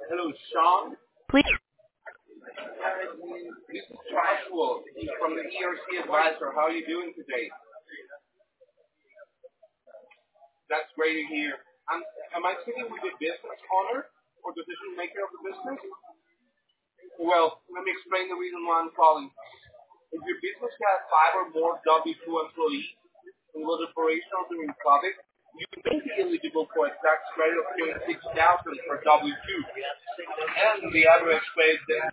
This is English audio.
Hello, Sean. Please. This is Joshua from the ERC Advisor. How are you doing today? That's great to hear. Am I speaking with the business owner or decision maker of the business? Well, let me explain the reason why I'm calling. If your business has five or more W-2 employees and was operational during COVID, you may be eligible for a tax credit of 26,000 for W-2. And the average rate